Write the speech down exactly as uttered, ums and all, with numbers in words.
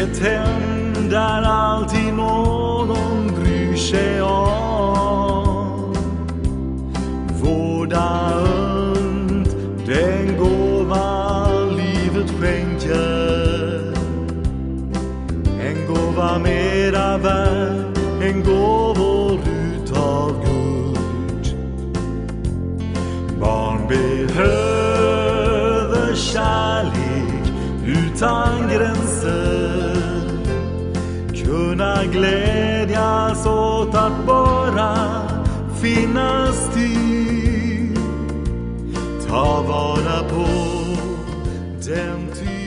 Ett hem där alltid någon bryr sig om. Vårda ömt den gåva livet skänker. En gåva mera värd, en gåvor utav Gud. Barn behöver kärlek utan gränser. Kunna glädjas åt att bara finnas till. Ta vara på den tid.